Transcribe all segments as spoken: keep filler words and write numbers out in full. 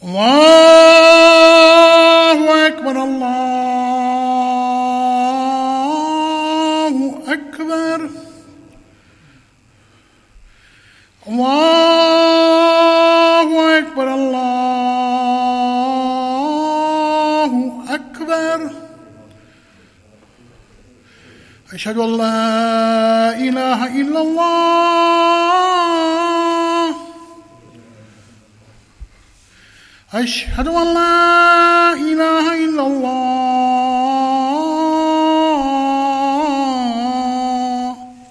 الله أكبر الله أكبر الله أكبر الله أكبر أشهد أن لا إله إلا الله أشهد أن لا إله إلا الله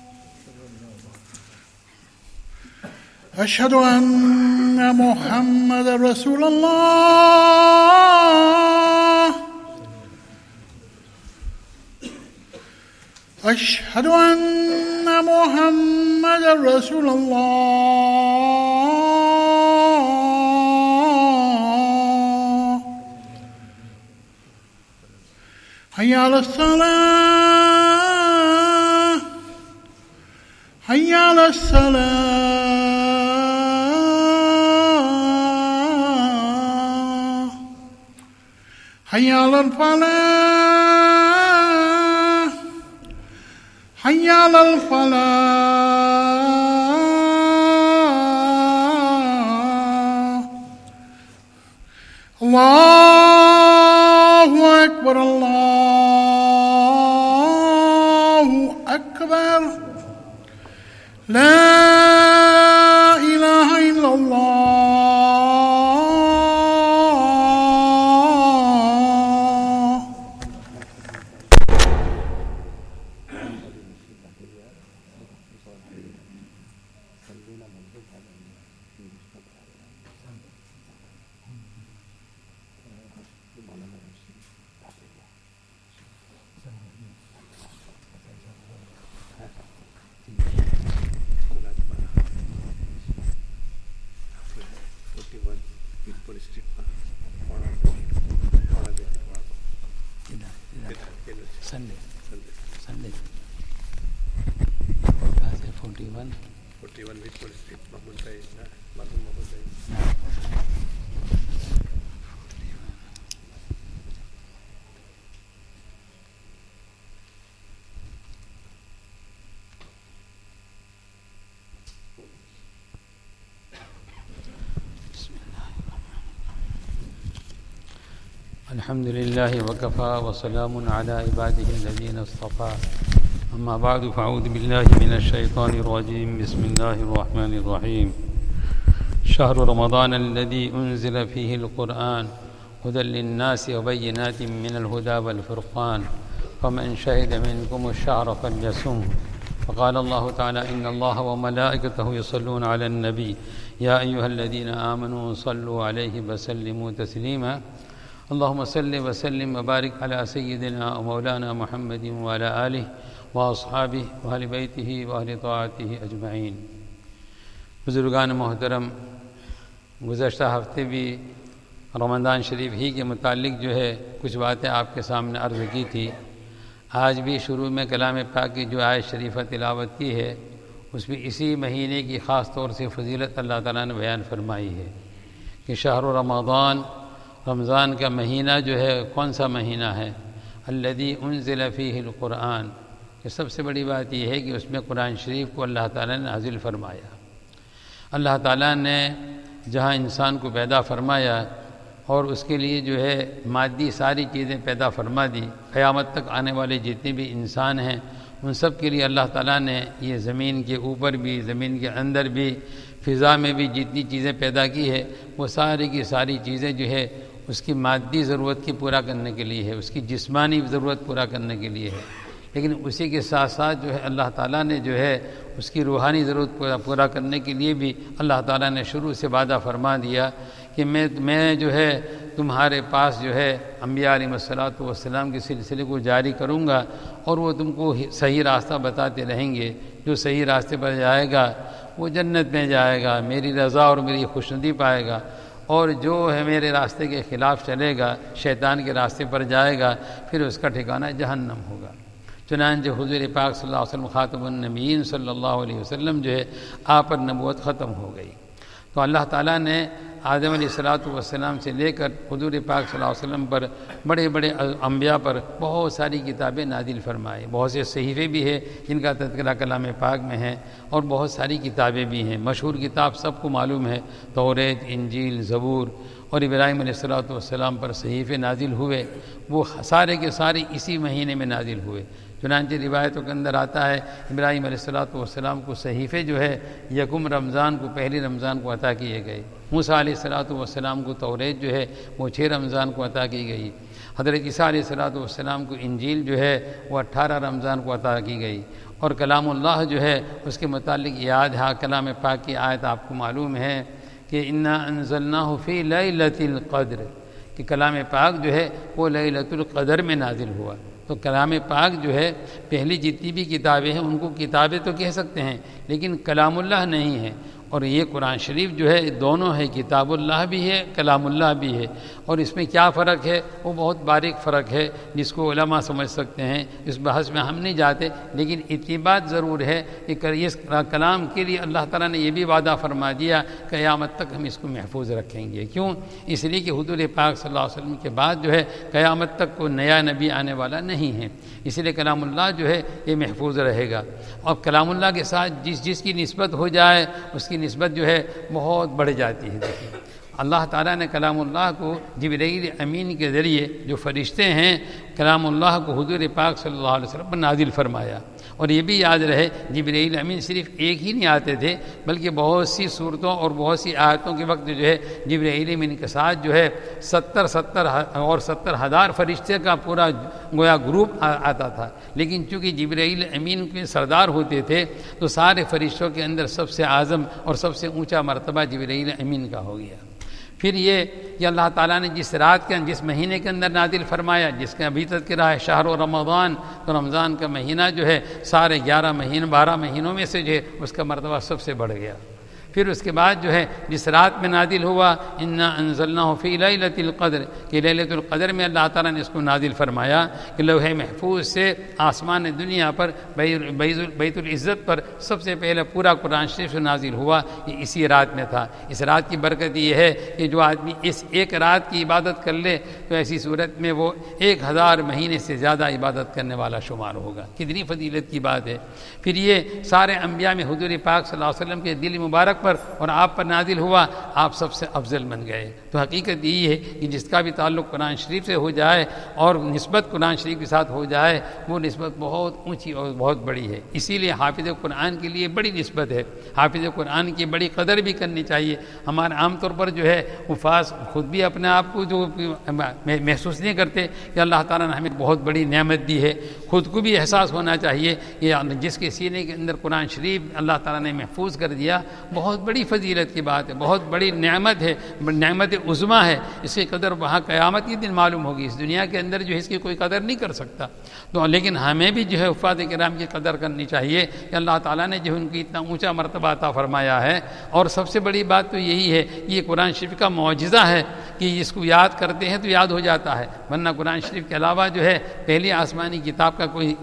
أشهد أن محمد رسول الله أشهد أن محمد رسول الله حي على الصلاة حي على الصلاة حي على الفلاح حي على الفلاح الله أكبر الله أكبر لا إله إلا الله Sunday. Sunday. forty-one. forty-one with police street. Mahmoud Bhai. Mahmoud Mahmoud Bhai. الحمد لله وكفى وسلام على عباده الذين اصطفى أما بعد فأعوذ بالله من الشيطان الرجيم بسم الله الرحمن الرحيم شهر رمضان الذي أنزل فيه القرآن هدى للناس وبينات من الهدى والفرقان فمن شهد منكم الشهر فليصم فقال الله تعالى إن الله وملائكته يصلون على النبي يا أيها الذين آمنوا صلوا عليه وسلموا تسليما اللهم صل وسلم وبارك على سيدنا ومولانا محمد وعلى آله واصحابہ واہل بیتہ واہل طاعتہ اجمعین۔ بزرگان محترم، گزشتہ ہفتے بھی رمضان شریف ہی کے متعلق جو ہے کچھ باتیں آپ کے سامنے عرض کی تھی۔ آج بھی شروع میں کلام پاک کی جو آیت شریفہ تلاوت کی ہے اس میں اسی مہینے کی خاص طور سے فضیلت اللہ تعالیٰ نے بیان فرمائی ہے کہ شہر رمضان، رمضان کا مہینہ جو ہے کون سا مہینہ ہے؟ الذی انزل فیہ القرآن، کہ سب سے بڑی بات یہ ہے کہ اس میں قرآن شریف کو اللہ تعالیٰ نے نازل فرمایا۔ اللہ تعالیٰ نے جہاں انسان کو پیدا فرمایا اور اس کے لیے جو ہے مادی ساری چیزیں پیدا فرما دی، قیامت تک آنے والے جتنے بھی انسان ہیں ان سب کے لیے اللہ تعالیٰ نے یہ زمین کے اوپر بھی، زمین کے اندر بھی، فضا میں بھی جتنی چیزیں پیدا کی ہے وہ ساری کی ساری چیزیں جو ہے اس کی مادی ضرورت کی پورا کرنے کے لیے ہے، اس کی جسمانی ضرورت پورا کرنے کے لیے ہے، لیکن اسی کے ساتھ ساتھ جو ہے اللہ تعالیٰ نے جو ہے اس کی روحانی ضرورت پورا پورا کرنے کے لیے بھی اللہ تعالیٰ نے شروع سے وعدہ فرما دیا کہ میں میں جو ہے تمہارے پاس جو ہے انبیاء علیہ الصلوۃ والسلام کے سلسلے کو جاری کروں گا اور وہ تم کو صحیح راستہ بتاتے رہیں گے۔ جو صحیح راستے پر جائے گا وہ جنت میں جائے گا، میری رضا اور میری خوشنودی پائے گا، اور جو ہے میرے راستے کے خلاف چلے گا، شیطان کے راستے پر جائے گا، پھر اس کا ٹھکانہ جہنم ہوگا۔ چنانچہ حضور پاک صلی اللہ علیہ وسلم خاتم النبیین صلی اللہ علیہ وسلم جو ہے آپ پر نبوت ختم ہو گئی۔ تو اللہ تعالیٰ نے آدم علیہ الصلوۃ والسلام سے لے کر حضور پاک صلی اللہ علیہ وسلم پر بڑے بڑے انبیاء پر بہت ساری کتابیں نازل فرمائے. بہت سے صحیفے بھی ہیں جن کا تذکرہ کلام پاک میں ہے، اور بہت ساری کتابیں بھی ہیں. مشہور کتاب سب کو معلوم ہے، توریت، انجیل، زبور، اور ابراہیم علیہ الصلوۃ والسلام پر صحیفے نازل ہوئے، وہ سارے کے سارے اسی مہینے میں نازل ہوئے. چنانچہ روایتوں کے اندر آتا ہے ابراہیم علیہ الصلوۃ والسلام کو صحیفے جو ہے یکم رمضان کو، پہلی رمضان کو عطا کیے گئے. موسیٰ علیہ الصلوۃ والسلام کو توریت جو ہے وہ چھ رمضان کو عطا کی گئی. حضرت عیسیٰ علیہ الصلوۃ والسلام کو انجیل جو ہے وہ اٹھارہ رمضان کو عطا کی گئی. اور کلام اللہ جو ہے اس کے متعلق یاد ہے، کلام پاک کی آیت آپ کو معلوم ہے کہ انا انزلناہ فی لیلۃ القدر، کہ کلام پاک جو ہے وہ لیلۃ القدر میں نازل ہوا. تو کلام پاک جو ہے پہلی جتنی بھی کتابیں ہیں ان کو کتابیں تو کہہ سکتے ہیں، لیکن کلام اللہ نہیں ہے. اور یہ قرآن شریف جو ہے دونوں ہے، کتاب اللہ بھی ہے، کلام اللہ بھی ہے. اور اس میں کیا فرق ہے؟ وہ بہت باریک فرق ہے جس کو علماء سمجھ سکتے ہیں، اس بحث میں ہم نہیں جاتے. لیکن اتنی بات ضرور ہے کہ اس کلام کے لیے اللہ تعالیٰ نے یہ بھی وعدہ فرما دیا کہ قیامت تک ہم اس کو محفوظ رکھیں گے. کیوں؟ اس لیے کہ حضور پاک صلی اللہ علیہ وسلم کے بعد جو ہے قیامت تک کوئی نیا نبی آنے والا نہیں ہے، اس لیے کلام اللہ جو ہے یہ محفوظ رہے گا. اور کلام اللہ کے ساتھ جس جس کی نسبت ہو جائے اس کی نسبت جو ہے بہت بڑھ جاتی ہے. دیکھیے اللہ تعالیٰ نے کلام اللہ کو جبرائیل امین کے ذریعے جو فرشتے ہیں کلام اللہ کو حضور پاک صلی اللہ علیہ وسلم پر نازل فرمایا. اور یہ بھی یاد رہے جبرائیل امین صرف ایک ہی نہیں آتے تھے، بلکہ بہت سی صورتوں اور بہت سی آیتوں کے وقت جو ہے جبرائیل امین کے ساتھ جو ہے ستر ستر اور ستر ہزار فرشتے کا پورا گویا گروپ آتا تھا. لیکن چونکہ جبرائیل امین کے سردار ہوتے تھے تو سارے فرشتوں کے اندر سب سے اعظم اور سب سے اونچا مرتبہ جبرائیل امین کا ہو گیا. پھر یہ کہ اللہ تعالیٰ نے جس رات کے جس مہینے کے اندر نازل فرمایا، جس کا ابھی تذکرہ ہے شہر و رمضان، تو رمضان کا مہینہ جو ہے سارے گیارہ مہینے بارہ مہینوں میں سے جو ہے اس کا مرتبہ سب سے بڑھ گیا. پھر اس کے بعد جو ہے جس رات میں نازل ہوا انا انزلناہ فی لیلۃ القدر، کہ لیلۃ القدر میں اللہ تعالیٰ نے اس کو نازل فرمایا کہ لوح محفوظ سے آسمان دنیا پر بیت العزت پر سب سے پہلے پورا قرآن شریف سے نازل ہوا، یہ اسی رات میں تھا. اس رات کی برکت یہ ہے کہ جو آدمی اس ایک رات کی عبادت کر لے تو ایسی صورت میں وہ ایک ہزار مہینے سے زیادہ عبادت کرنے والا شمار ہوگا. کتنی فضیلت کی بات ہے. پھر یہ سارے انبیاء میں حضور پاک صلی اللہ علیہ وسلم کے دل مبارک پر اور آپ پر نازل ہوا، آپ سب سے افضل بن گئے. تو حقیقت یہی ہے کہ جس کا بھی تعلق قرآن شریف سے ہو جائے اور نسبت قرآن شریف کے ساتھ ہو جائے وہ نسبت بہت اونچی اور بہت بڑی ہے. اسی لیے حافظ قرآن کے لیے بڑی نسبت ہے. حافظ قرآن کی بڑی قدر بھی کرنی چاہیے. ہمارے عام طور پر جو ہے حفاظ خود بھی اپنے آپ کو جو محسوس نہیں کرتے کہ اللہ تعالیٰ نے ہمیں بہت بڑی نعمت دی ہے. خود کو بھی احساس ہونا چاہیے کہ جس کے سینے کے اندر قرآن شریف اللہ تعالیٰ نے محفوظ کر دیا بہت بڑی فضیلت کی بات ہے، بہت بڑی نعمت ہے، نعمت عظمیٰ ہے. اس کی قدر وہاں قیامت کے دن معلوم ہوگی. اس دنیا کے اندر جو ہے اس کی کوئی قدر نہیں کر سکتا. تو لیکن ہمیں بھی جو ہے حفاظ کرام کی قدر کرنی چاہیے کہ اللہ تعالیٰ نے جو ان کی اتنا اونچا مرتبہ عطا فرمایا ہے. اور سب سے بڑی بات تو یہی ہے یہ قرآن شریف کا معجزہ ہے کہ اس کو یاد کرتے ہیں تو یاد ہو جاتا ہے. ورنہ قرآن شریف کے علاوہ جو ہے پہلی آسمانی کتاب کا کوئی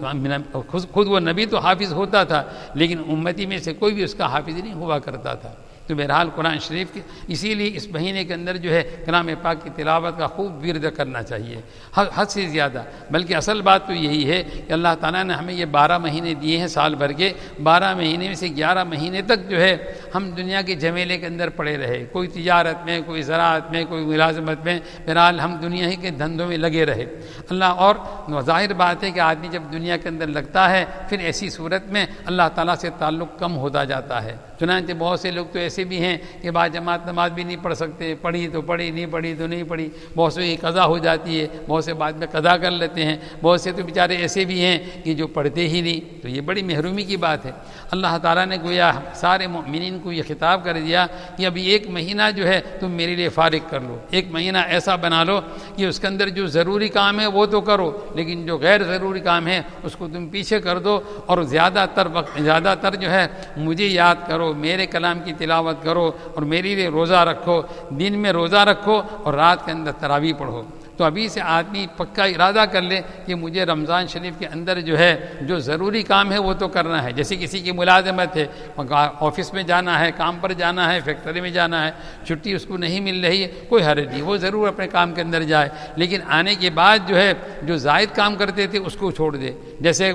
خود وہ نبی تو حافظ ہوتا تھا لیکن امتی میں سے کوئی بھی اس کا حافظ نہیں ہوا کرتا تھا. تو بہرحال قرآن شریف کے اسی لیے اس مہینے کے اندر جو ہے کلام پاک کی تلاوت کا خوب ورد کرنا چاہیے حد سے زیادہ. بلکہ اصل بات تو یہی ہے کہ اللہ تعالیٰ نے ہمیں یہ بارہ مہینے دیے ہیں سال بھر کے، بارہ مہینے میں سے گیارہ مہینے تک جو ہے ہم دنیا کے جھمیلے کے اندر پڑے رہے، کوئی تجارت میں، کوئی زراعت میں، کوئی ملازمت میں، بہرحال ہم دنیا ہی کے دھندوں میں لگے رہے. اللہ اور ظاہر بات ہے کہ آدمی جب دنیا کے اندر لگتا ہے پھر ایسی صورت میں اللہ تعالیٰ سے تعلق کم ہوتا جاتا ہے. چنانچہ بہت سے لوگ تو ایسے بھی ہیں کہ بعض جماعت نماز بھی نہیں پڑھ سکتے، پڑھی تو پڑھی، نہیں پڑھی تو نہیں پڑھی، بہت سے کی قضا ہو جاتی ہے، بہت سے بعد میں قضا کر لیتے ہیں، بہت سے تو بیچارے ایسے بھی ہیں کہ جو پڑھتے ہی نہیں. تو یہ بڑی محرومی کی بات ہے. اللہ تعالیٰ نے گویا سارے مومنین کو یہ خطاب کر دیا کہ ابھی ایک مہینہ جو ہے تم میرے لیے فارغ کر لو. ایک مہینہ ایسا بنا لو کہ اس کے اندر جو ضروری کام ہے وہ تو کرو لیکن جو غیر ضروری کام ہے اس کو تم پیچھے کر دو اور زیادہ تر وقت زیادہ تر جو ہے مجھے یاد کرو، میرے کلام کی تلاوت کرو اور میرے لیے روزہ رکھو. دن میں روزہ رکھو اور رات کے اندر تراویح پڑھو. تو ابھی سے آدمی پکا ارادہ کر لے کہ مجھے رمضان شریف کے اندر جو ہے جو ضروری کام ہے وہ تو کرنا ہے. جیسے کسی کی ملازمت ہے, آفس میں جانا ہے, کام پر جانا ہے, فیکٹری میں جانا ہے, چھٹی اس کو نہیں مل رہی ہے, کوئی حرج نہیں, وہ ضرور اپنے کام کے اندر جائے, لیکن آنے کے بعد جو ہے جو زائد کام کرتے تھے اس کو چھوڑ دے. جیسے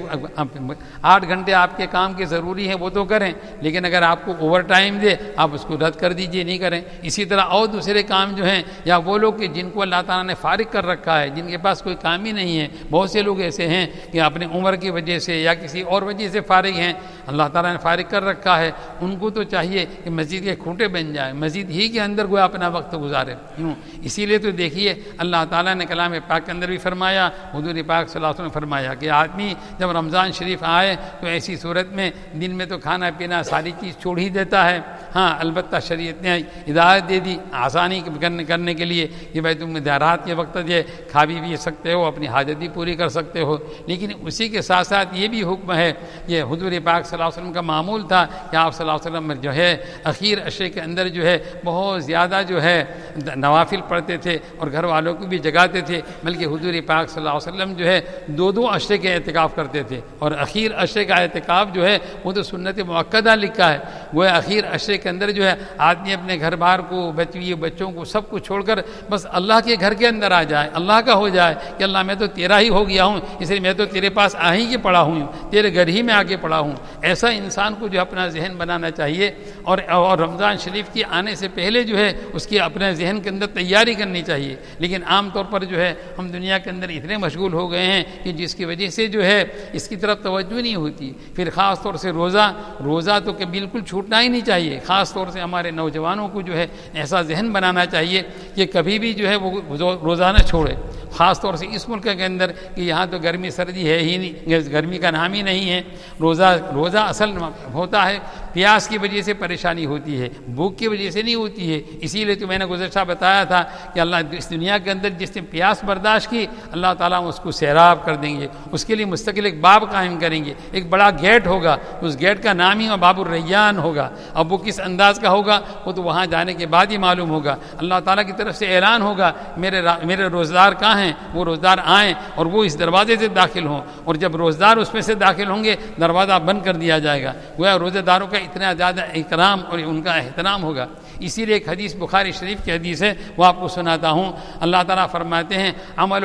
آٹھ گھنٹے آپ کے کام کے ضروری ہیں وہ تو کریں, لیکن اگر آپ کو اوور ٹائم دے آپ اس کو رد کر دیجئے, نہیں کریں. اسی طرح اور دوسرے کام جو ہیں, یا وہ لوگ کہ جن کو اللہ تعالیٰ نے فارغ کر رکھا ہے, جن کے پاس کوئی کام ہی نہیں ہے, بہت سے لوگ ایسے ہیں کہ اپنے عمر کی وجہ سے یا کسی اور وجہ سے فارغ ہیں, اللہ تعالیٰ نے فارغ کر رکھا ہے, ان کو تو چاہیے کہ مسجد کے کھوٹے بن جائیں, مسجد ہی کے اندر کوئی اپنا وقت گزارے. کیوں؟ اسی لیے تو دیکھیے اللہ تعالیٰ نے کلام پاک کے اندر بھی فرمایا, حضور پاک صلی اللہ علیہ وسلم نے فرمایا کہ آدمی جب رمضان شریف آئے تو ایسی صورت میں دن میں تو کھانا پینا ساری چیز چھوڑ ہی دیتا ہے. ہاں البتہ شریعت نے ہدایت دے دی آسانی کرنے کے لیے کہ بھائی تم رات کے وقت یہ کھا بھی پی سکتے ہو, اپنی حاجت بھی پوری کر سکتے ہو, لیکن اسی کے ساتھ ساتھ یہ بھی حکم ہے, یہ حضور پاک صلی اللہ علیہ وسلم کا معمول تھا کہ آپ صلی اللہ علیہ وسلم جو ہے اخیر عشرے کے اندر جو ہے بہت زیادہ جو ہے نوافل پڑھتے تھے اور گھر والوں کو بھی جگاتے تھے, بلکہ حضور پاک صلی اللہ علیہ وسلم جو ہے دو دو عشرے کے اعتکاف کرتے تھے, اور اخیر عشرے کا اعتکاف جو ہے وہ تو سنت مؤکدہ لکھا ہے. وہ اخیر عشرے کے اندر جو ہے آدمی اپنے گھر بار کو, بچی بچوں کو, سب کو چھوڑ کر بس اللہ کے گھر کے اندر آ جائے, اللہ کا ہو جائے کہ اللہ میں تو تیرا ہی ہو گیا ہوں, اس لیے میں تو تیرے پاس آ ہی کے پڑا ہوں, تیرے گھر ہی میں آ کے پڑا ہوں. ایسا انسان کو جو اپنا ذہن بنانا چاہیے, اور اور رمضان شریف کی آنے سے پہلے جو ہے اس کی اپنے ذہن کے اندر تیاری کرنی چاہیے. لیکن عام طور پر جو ہے ہم دنیا کے اندر اتنے مشغول ہو گئے ہیں کہ جس کی وجہ سے جو ہے اس کی طرف توجہ نہیں ہوتی. پھر خاص طور سے روزہ روزہ تو کہ بالکل چھوٹنا ہی نہیں چاہیے. خاص طور سے ہمارے نوجوانوں کو جو ہے ایسا ذہن بنانا چاہیے کہ کبھی بھی جو ہے وہ روزہ نہ چھوڑے, خاص طور سے اس ملک کے اندر کہ یہاں تو گرمی سردی ہے ہی نہیں, گرمی کا نام ہی نہیں ہے. روزہ روزہ اصل ہوتا ہے پیاس کی وجہ سے پریشانی ہوتی ہے, بھوک کی وجہ سے نہیں ہوتی ہے. اسی لیے تو میں نے گزشتہ بتایا تھا کہ اللہ اس دنیا کے اندر جس نے پیاس برداشت کی اللہ تعالیٰ اس کو سیراب کر دیں گے, اس کے لیے مستقل ایک باب قائم کریں گے, ایک بڑا گیٹ ہوگا, اس گیٹ کا نام ہی باب الریان ہوگا. اب وہ کس انداز کا ہوگا وہ تو وہاں جانے کے بعد ہی معلوم ہوگا. اللہ تعالیٰ کی طرف سے اعلان ہوگا میرے میرے روزدار کہاں ہیں, وہ روزدار آئیں اور وہ اس دروازے سے داخل ہوں, اور جب روزدار اس میں سے داخل ہوں گے دروازہ بند کر دیا جائے گا. گویا روزہ داروں کا اتنا زیادہ اکرام اور ان کا احترام ہوگا. اسی لیے ایک حدیث بخاری شریف کی حدیث ہے, وہ آپ کو سناتا ہوں. اللہ تعالیٰ فرماتے ہیں عمل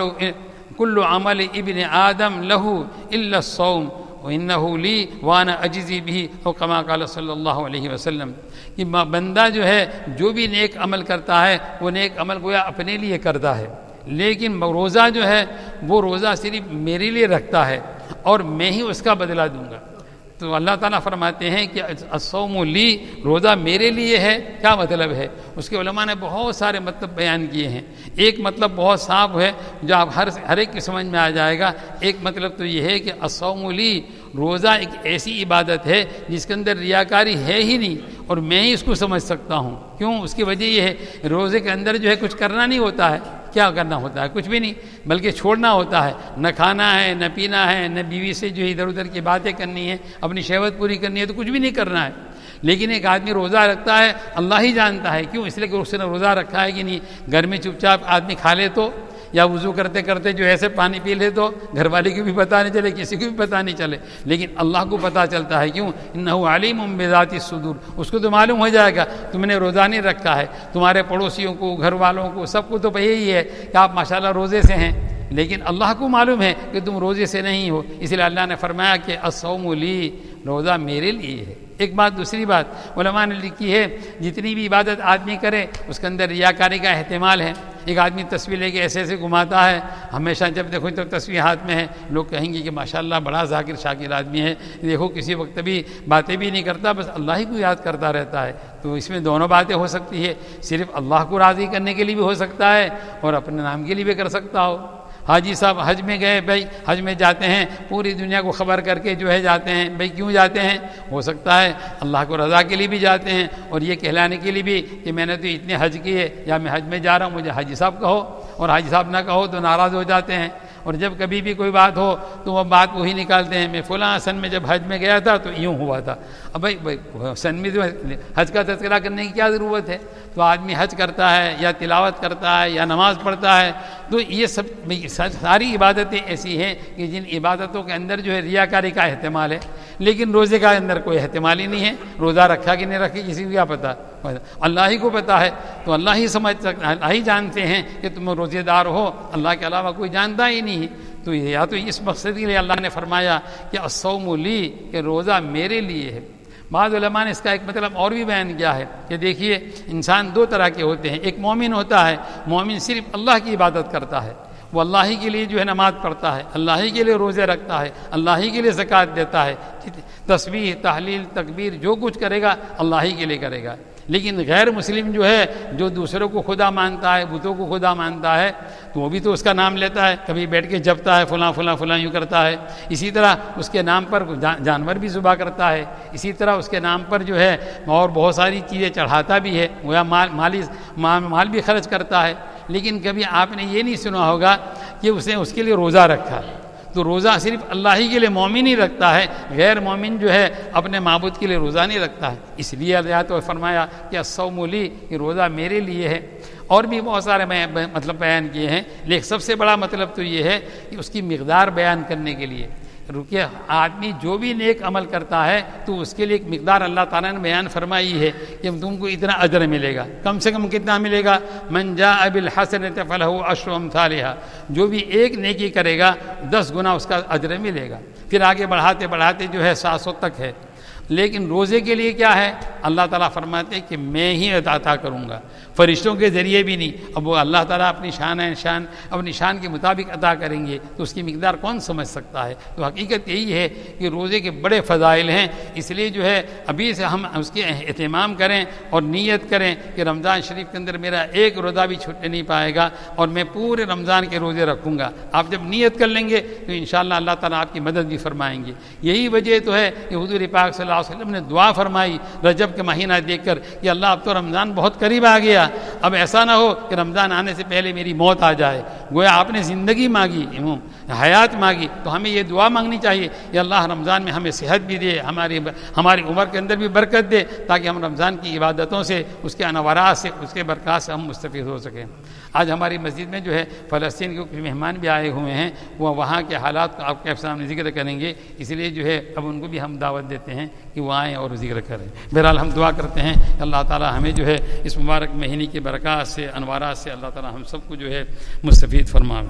کل عمل ابن آدم لہو الا الصوم وَإِنَّهُ لِي وَأَنَا أَجْزِي بِهِ, اور کما قال صلی اللہ علیہ وسلم, کہ بندہ جو ہے جو بھی نیک عمل کرتا ہے وہ نیک عمل گویا اپنے لیے کرتا ہے, لیکن روزہ جو ہے وہ روزہ صرف میرے لیے رکھتا ہے اور میں ہی اس کا بدلہ دوں گا. تو اللہ تعالیٰ فرماتے ہیں کہ الصوم لی, روزہ میرے لیے ہے. کیا مطلب ہے؟ اس کے علماء نے بہت سارے مطلب بیان کیے ہیں. ایک مطلب بہت صاف ہے جو آپ ہر ہر ایک کی سمجھ میں آ جائے گا. ایک مطلب تو یہ ہے کہ الصوم لی, روزہ ایک ایسی عبادت ہے جس کے اندر ریاکاری ہے ہی نہیں اور میں ہی اس کو سمجھ سکتا ہوں. کیوں؟ اس کی وجہ یہ ہے روزے کے اندر جو ہے کچھ کرنا نہیں ہوتا ہے. کیا کرنا ہوتا ہے؟ کچھ بھی نہیں, بلکہ چھوڑنا ہوتا ہے. نہ کھانا ہے, نہ پینا ہے, نہ بیوی سے جو ادھر ادھر کی باتیں کرنی ہے, اپنی شہوت پوری کرنی ہے, تو کچھ بھی نہیں کرنا ہے. لیکن ایک آدمی روزہ رکھتا ہے, اللہ ہی جانتا ہے کیوں, اس لیے کہ اس نے روزہ رکھا ہے کہ نہیں. گھر میں چپ چاپ آدمی کھا لے تو, یا وضو کرتے کرتے جو ایسے پانی پی لے تو گھر والے کو بھی پتہ نہیں چلے, کسی کو بھی پتہ نہیں چلے, لیکن اللہ کو پتہ چلتا ہے. کیوں؟ انہ علیم بذات الصدور, اس کو تو معلوم ہو جائے گا تم نے روزہ نہیں رکھا ہے. تمہارے پڑوسیوں کو, گھر والوں کو, سب کو تو یہی ہے کہ آپ ماشاءاللہ روزے سے ہیں, لیکن اللہ کو معلوم ہے کہ تم روزے سے نہیں ہو. اس لیے اللہ نے فرمایا کہ الصوم لی, روزہ میرے لیے ہے. ایک بات. دوسری بات علماء نے لکھی ہے جتنی بھی عبادت آدمی کرے اس کے اندر ریاکاری کا احتمال ہے. ایک آدمی تصویر لے کے ایسے ایسے گھماتا ہے, ہمیشہ جب دیکھو تو تصویر ہاتھ میں ہے, لوگ کہیں گے کہ ماشاءاللہ بڑا ذاکر شاکر آدمی ہے, دیکھو کسی وقت بھی باتیں بھی نہیں کرتا, بس اللہ ہی کو یاد کرتا رہتا ہے. تو اس میں دونوں باتیں ہو سکتی ہے, صرف اللہ کو راضی کرنے کے لیے بھی ہو سکتا ہے اور اپنے نام کے لیے بھی کر سکتا ہو. حاجی صاحب حج میں گئے, بھائی حج میں جاتے ہیں, پوری دنیا کو خبر کر کے جو ہے جاتے ہیں. بھائی کیوں جاتے ہیں؟ ہو سکتا ہے اللہ کو رضا کے لیے بھی جاتے ہیں اور یہ کہلانے کے لیے بھی کہ میں نے تو اتنے حج کیے, یا میں حج میں جا رہا ہوں, مجھے حاجی صاحب کہو, اور حاجی صاحب نہ کہو تو ناراض ہو جاتے ہیں. اور جب کبھی بھی کوئی بات ہو تو وہ بات وہی نکالتے ہیں، میں فلاں سن میں جب حج میں گیا تھا تو یوں ہوا تھا۔ اب بھائی سن میں حج کا تذکرہ کرنے کی کیا ضرورت ہے؟ تو آدمی حج کرتا ہے یا تلاوت کرتا ہے یا نماز پڑھتا ہے، تو یہ سب ساری عبادتیں ایسی ہیں کہ جن عبادتوں کے اندر جو ہے ریاکاری کا احتمال ہے، لیکن روزے کا اندر کوئی احتمال ہی نہیں ہے۔ روزہ رکھا کہ نہیں رکھا کسی کو کیا پتہ، اللہ ہی کو پتہ ہے، تو اللہ ہی سمجھ سکتا، اللہ ہی جانتے ہیں کہ تم روزے دار ہو، اللہ کے علاوہ کوئی جانتا ہی نہیں ہے۔ تو یا تو اس مقصد کے لیے اللہ نے فرمایا کہ الصوم لی، کہ روزہ میرے لیے ہے۔ بعض علماء نے اس کا ایک مطلب اور بھی بیان کیا ہے کہ دیکھیے انسان دو طرح کے ہوتے ہیں، ایک مومن ہوتا ہے، مومن صرف اللہ کی عبادت کرتا ہے، وہ اللہ ہی کے لیے جو ہے نماز پڑھتا ہے، اللہ ہی کے لیے روزے رکھتا ہے، اللہ ہی کے لیے زکوٰۃ دیتا ہے، تسبیح تحلیل تکبیر جو کچھ کرے گا اللہ ہی کے لیے کرے گا۔ لیکن غیر مسلم جو ہے، جو دوسروں کو خدا مانتا ہے، بتوں کو خدا مانتا ہے، تو وہ بھی تو اس کا نام لیتا ہے، کبھی بیٹھ کے جپتا ہے فلاں فلاں فلاں یوں کرتا ہے، اسی طرح اس کے نام پر جانور بھی ذبح کرتا ہے، اسی طرح اس کے نام پر جو ہے اور بہت ساری چیزیں چڑھاتا بھی ہے، گویا مال مالی مال بھی خرچ کرتا ہے۔ لیکن کبھی آپ نے یہ نہیں سنا ہوگا کہ اس نے اس کے لیے روزہ رکھا، تو روزہ صرف اللہ ہی کے لیے مومن ہی رکھتا ہے، غیر مومن جو ہے اپنے معبود کے لیے روزہ نہیں رکھتا ہے۔ اس لیے اللہ تو فرمایا کہ الصوم لی، کہ روزہ میرے لیے ہے۔ اور بھی بہت سارے میں مطلب بیان کیے ہیں، لیکن سب سے بڑا مطلب تو یہ ہے کہ اس کی مقدار بیان کرنے کے لیے رکیے، آدمی جو بھی نیک عمل کرتا ہے تو اس کے لیے ایک مقدار اللہ تعالیٰ نے بیان فرمائی ہے کہ تم کو اتنا اجر ملے گا۔ کم سے کم کتنا ملے گا؟ من جاء بالحسنۃ فلہ عشر امثالھا، جو بھی ایک نیکی کرے گا دس گنا اس کا اجر ملے گا۔ پھر آگے بڑھاتے بڑھاتے جو ہے سات سو تک ہے۔ لیکن روزے کے لیے کیا ہے؟ اللہ تعالیٰ فرماتے ہیں کہ میں ہی عطا کروں گا، فرشتوں کے ذریعے بھی نہیں۔ اب وہ اللہ تعالیٰ اپنی شان شان اپنی شان کے مطابق عطا کریں گے تو اس کی مقدار کون سمجھ سکتا ہے؟ تو حقیقت یہی ہے کہ روزے کے بڑے فضائل ہیں، اس لیے جو ہے ابھی سے ہم اس کے اہتمام کریں اور نیت کریں کہ رمضان شریف کے اندر میرا ایک روزہ بھی چھوٹ نہیں پائے گا اور میں پورے رمضان کے روزے رکھوں گا۔ آپ جب نیت کر لیں گے تو انشاءاللہ اللہ تعالیٰ آپ کی مدد بھی فرمائیں گے۔ یہی وجہ تو ہے کہ حضور پاک صلی اللہ علیہ وسلم نے دعا فرمائی رجب کے مہینہ دیکھ کر کہ اللہ اب تو رمضان بہت قریب آ گیا، اب ایسا نہ ہو کہ رمضان آنے سے پہلے میری موت آ جائے۔ گویا آپ نے زندگی مانگی، حیات مانگی، تو ہمیں یہ دعا مانگنی چاہیے کہ اللہ رمضان میں ہمیں صحت بھی دے، ہماری ہماری عمر کے اندر بھی برکت دے، تاکہ ہم رمضان کی عبادتوں سے، اس کے انوارات سے، اس کے برکات سے ہم مستفید ہو سکیں۔ آج ہماری مسجد میں جو ہے فلسطین کے کچھ مہمان بھی آئے ہوئے ہیں، وہ وہاں کے حالات کو آپ کے سامنے ذکر کریں گے، اس لیے جو ہے اب ان کو بھی ہم دعوت دیتے ہیں کہ وہ آئیں اور ذکر کریں۔ بہرحال ہم دعا کرتے ہیں کہ اللہ تعالیٰ ہمیں جو ہے اس مبارک مہینے کی برکات سے، انوارات سے اللہ تعالیٰ ہم سب کو جو ہے مستفید فرمائے۔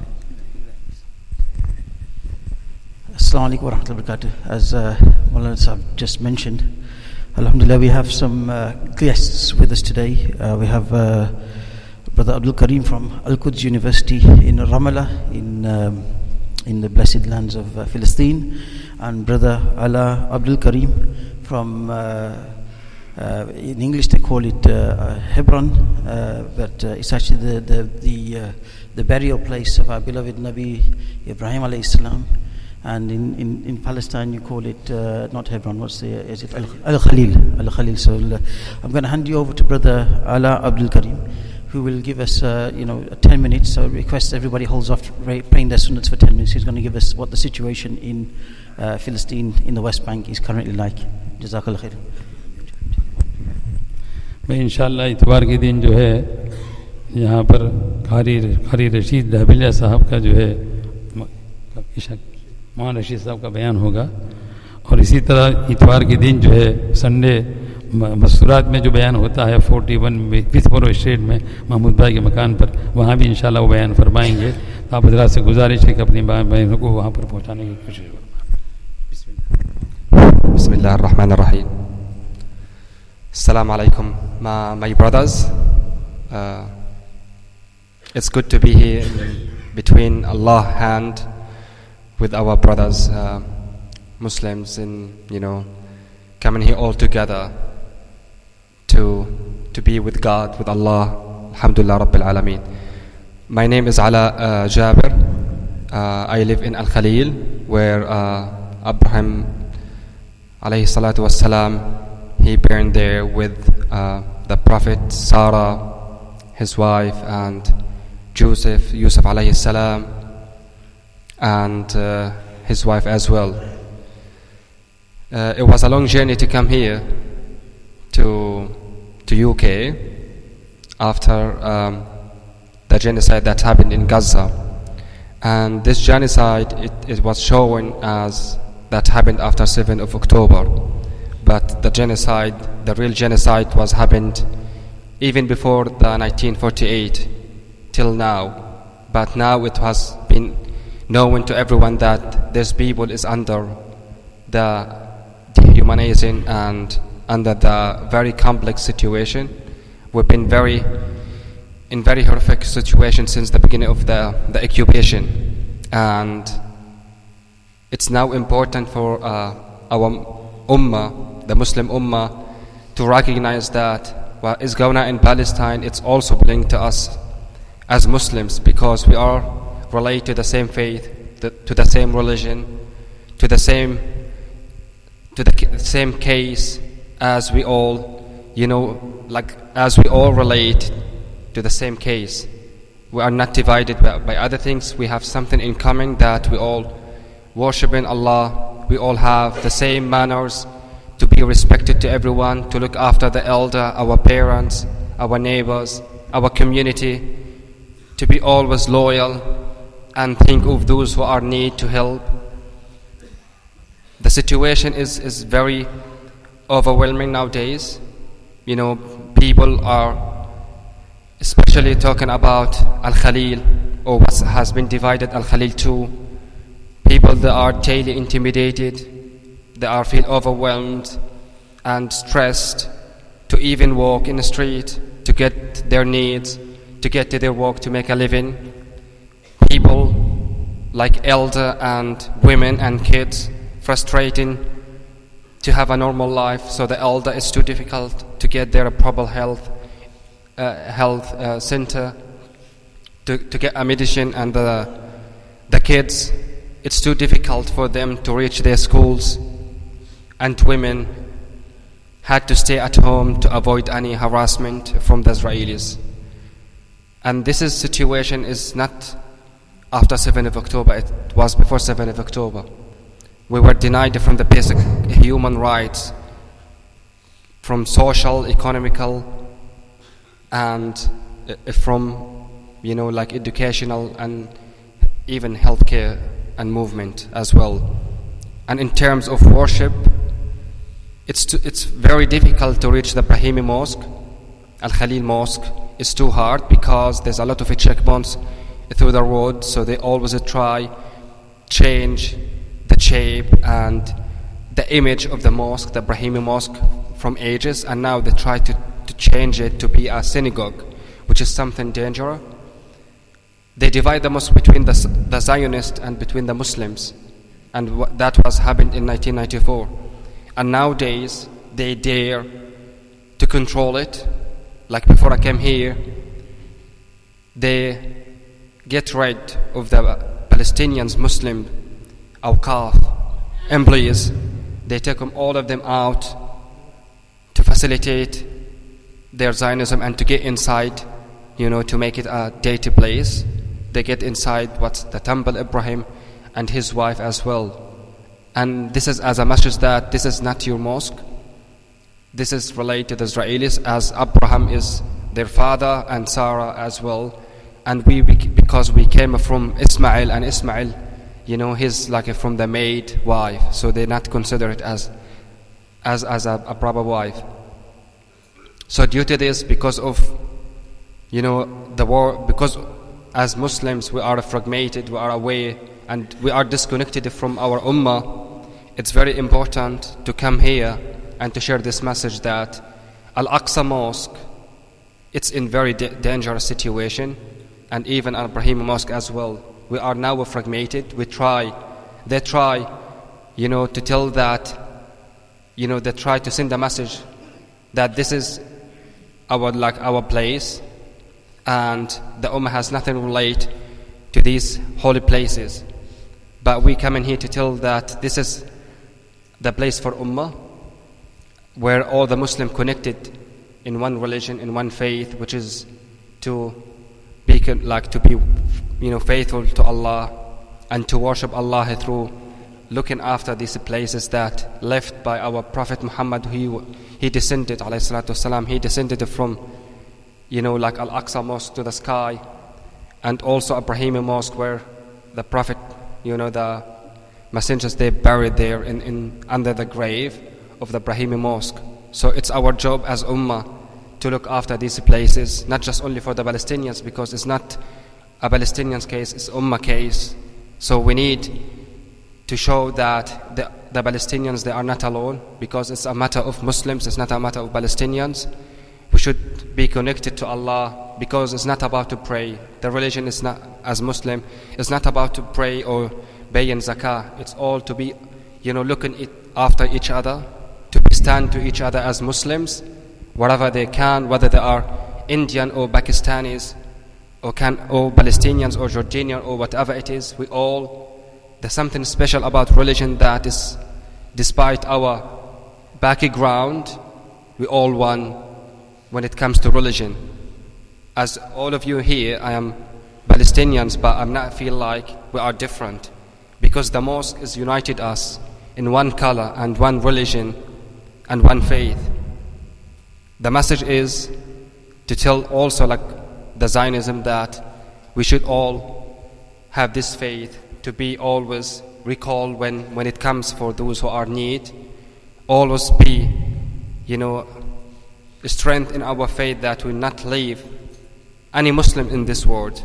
Assalamu alaikum wa rahmatullahi wa barakatuh. As uh, Maulana Sahab just mentioned, alhamdulillah, we have some uh, guests with us today. Uh, we have uh, Brother Abdul Karim from Al-Quds University in Ramallah, in um, in the blessed lands of uh, Palestine, and Brother Ala Abdul Karim from uh, uh, in English they call it uh, Hebron, uh, but uh, it's actually the the the, uh, the burial place of our beloved Nabi Ibrahim alayhi salam. And in, in, in Palestine you call it uh, not Hebron, what's the is it Al-Khalil, Al-Khalil. So uh, I'm going to hand you over to Brother Ala Abdul Karim, who will give us uh, you know ten minutes. So I request everybody holds off praying their sunnats for ten minutes. He's going to give us what the situation in uh, Palestine in the West Bank is currently like. Jazakallah khair. میں انشاءاللہ اتوار کے دن جو ہے یہاں پر قاری قاری رشید دہبلیہ صاحب کا جو ہے مولانا رشید صاحب کا بیان ہوگا، اور اسی طرح اتوار کے دن جو ہے سنڈے مسورات میں جو بیان ہوتا ہے فورٹی ون وتھ برو اسٹریٹ میں محمود بھائی کے مکان پر، وہاں بھی انشاءاللہ وہ بیان فرمائیں گے۔ تو آپ حضرات سے گزارش ہے کہ اپنی بہنوں کو وہاں پر پہنچانے کی کوشش کریں۔ بسم اللہ بسم اللہ الرحمن الرحیم۔ السلام علیکم my, my brothers, uh, it's good to be here in between Allah and with our brothers uh, Muslims, in you know coming here all together to to be with God, with Allah. Alhamdulillah Rabbil Alameen. My name is Ala uh, Jabir. uh, I live in Al-Khalil, where uh, Abraham alayhi salatu wassalam, he burned there with uh, the Prophet Sarah, his wife, and Joseph, Yusuf alayhi salam, and uh, his wife as well. Uh, it was a long journey to come here to to U K after um, the genocide that happened in Gaza. And this genocide, it, it was shown as that happened after seventh of October. But the genocide, the real genocide was happened even before the nineteen forty-eight till now. But now it has been known to everyone that this people is under the dehumanizing and under the very complex situation. We've been very in very horrific situation since the beginning of the, the occupation, and it's now important for uh, our ummah, the Muslim ummah, to recognize that what is going on in Palestine, it's also belonging to us as Muslims, because we are related to the same faith, the, to the same religion, to the same to the same case, as we all, you know, like as we all relate to the same case. We are not divided by, by other things. We have something in common, that we all worship in Allah. We all have the same manners, to be respected to everyone, to look after the elder, our parents, our neighbors, our community, to be always loyal and think of those who are in need to help. The situation is, is very overwhelming nowadays. You know, people are especially talking about Al-Khalil, or what has been divided Al-Khalil too. People that are daily intimidated, they are feel overwhelmed and stressed to even walk in the street, to get their needs, to get to their work, to make a living. People like elder and women and kids frustrating to have a normal life. So the elder is too difficult to get their proper health uh, health uh, center to, to get a medicine, and the the kids, it's too difficult for them to reach their schools, and women had to stay at home to avoid any harassment from the Israelis. And this is situation is not after seventh of October, it was before seventh of October. We were denied from the basic human rights, from social, economical, and from, you know, like educational and even healthcare and movement as well. And in terms of worship, it's too, it's very difficult to reach the Brahimi Mosque. Al-Khalil Mosque is too hard because there's a lot of checkpoints through the road, so they always try change the shape and the image of the mosque, the Brahimi Mosque, from ages, and now they try to, to change it to be a synagogue, which is something dangerous. They divide the mosque between the, the Zionists and between the Muslims, and w- that was happened in nineteen ninety-four. And nowadays they dare to control it. Like before I came here, they get rid of the Palestinians, Muslim, Awqaf employees. They take them, all of them out to facilitate their Zionism and to get inside, you know, to make it a dirty place. They get inside what's the Temple Ibrahim and his wife as well. And this is as a message that this is not your mosque. This is related to the Israelis, as Abraham is their father and Sarah as well. And we, because we came from Ismail, and Ismail, you know, he's like a, from the maid wife, so they not consider it as as as a, a proper wife. So due to this, because of, you know, the war, because as Muslims we are fragmented, we are away, and we are disconnected from our ummah, it's very important to come here and to share this message that Al-Aqsa Mosque, it's in very da- dangerous situation, and even Al-Brahim Mosque as well. We are now fragmented. We try, they try, you know, to tell that, you know, they try to send a message that this is our, like, our place, and the Ummah has nothing to relate to these holy places. But we come in here to tell that this is the place for Ummah, where all the Muslim connected in one religion, in one faith, which is to be like to be, you know, faithful to Allah and to worship Allah through looking after these places that left by our Prophet Muhammad. He he descended, alayhi salatu wasalam, he descended from, you know, like Al-Aqsa Mosque to the sky, and also Ibrahim Mosque where the Prophet, you know, the messengers, they buried there in, in under the grave of the Ibrahim Mosque. So it's our job as Ummah to look after these places, not just only for the Palestinians, because it's not a Palestinians case, it's Ummah case. So we need to show that the, the Palestinians, they are not alone, because it's a matter of Muslims, it's not a matter of Palestinians. We should be connected to Allah, because it's not about to pray. The religion is not, as Muslim, it's not about to pray or pay in zakah. It's all to be, you know, looking it after each other, to stand to each other as Muslims, wherever they can, whether they are Indian or Pakistanis, or can or Palestinians or Jordanian or whatever it is. We all, there's something special about religion that is, despite our background, we all one when it comes to religion. As all of you here, I am Palestinians, but I'm not feel like we are different, because the mosque has united us in one color and one religion and one faith. The message is to tell also, like the Zionism, that we should all have this faith, to be always recall when, when it comes for those who are in need, always be, you know, strength in our faith, that we will not leave any Muslim in this world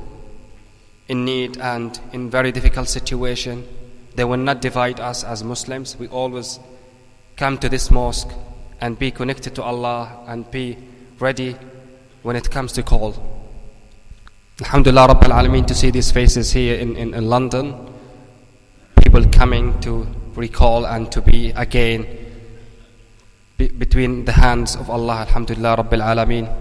in need and in very difficult situation. They will not divide us as Muslims. We always come to this mosque and be connected to Allah and be ready when it comes to call. Alhamdulillah Rabbil Alameen, to see these faces here in, in, in London, people coming to recall and to be again be, between the hands of Allah. Alhamdulillah Rabbil Alameen.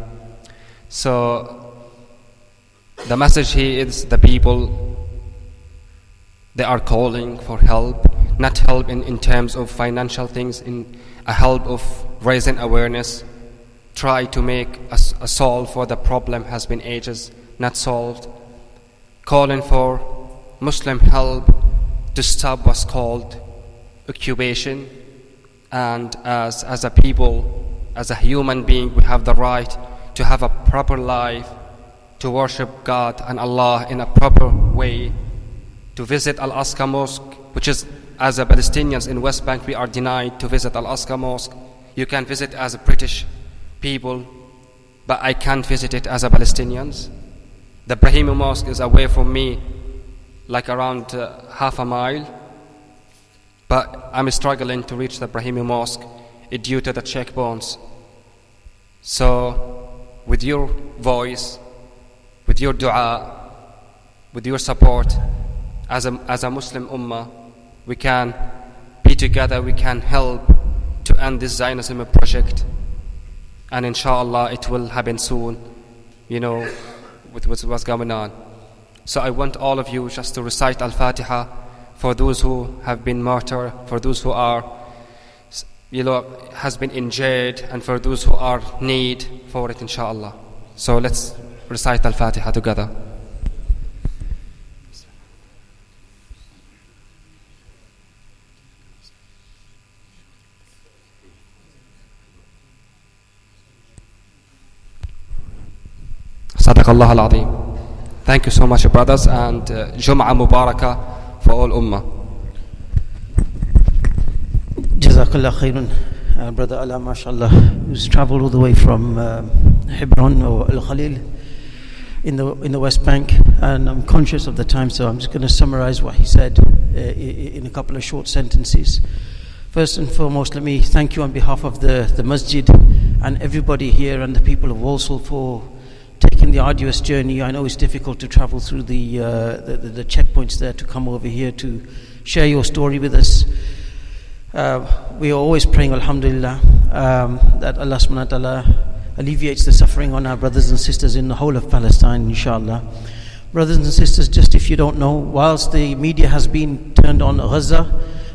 So the message here is the people, they are calling for help, not help in, in terms of financial things, in a help of raising awareness, try to make a, a solve for the problem has been ages not solved, calling for Muslim help to stop what's called occupation. And as, as a people, as a human being, we have the right to have a proper life, to worship God and Allah in a proper way, to visit Al-Aqsa Mosque, which is, as a Palestinians in West Bank, we are denied to visit Al-Aqsa Mosque. You can visit as a British people, but I can't visit it as a Palestinians. The Ibrahim Mosque is away from me like around uh, half a mile, but I'm struggling to reach the Ibrahim Mosque due to the checkpoints. So with your voice, with your dua, with your support, as a, as a Muslim Ummah, we can be together, we can help to end this Zionism project, and inshallah it will happen soon, you know, with what's going on. So I want all of you just to recite Al-Fatiha for those who have been martyred, for those who are, you know, has been injured, and for those who are need for it, inshallah. So let's recite Al-Fatiha together. Sadaqallah al-Azim. Thank you so much, brothers, and uh, Jum'ah Mubarakah for all Ummah. Jazakallah khairun. Uh, Brother Allah, mashallah, who's traveled all the way from uh, Hebron or Al-Khalil in the in the West Bank, and I'm conscious of the time, so I'm just going to summarize what he said uh, in a couple of short sentences. First and foremost, let me thank you on behalf of the, the masjid and everybody here and the people of Walsall for taking the arduous journey. I know it's difficult to travel through the, uh, the, the the checkpoints there to come over here to share your story with us. Uh, we are always praying, alhamdulillah, um, that Allah subhanahu wa ta'ala alleviates the suffering on our brothers and sisters in the whole of Palestine, inshallah. Brothers and sisters, just if you don't know, whilst the media has been turned on Gaza,